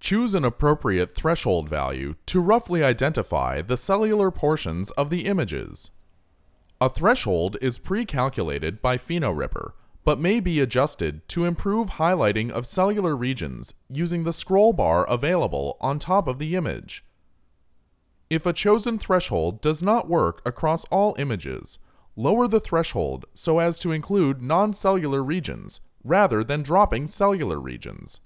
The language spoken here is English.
Choose an appropriate threshold value to roughly identify the cellular portions of the images. A threshold is pre-calculated by PhenoRipper, but may be adjusted to improve highlighting of cellular regions using the scroll bar available on top of the image. If a chosen threshold does not work across all images, lower the threshold so as to include non-cellular regions rather than dropping cellular regions.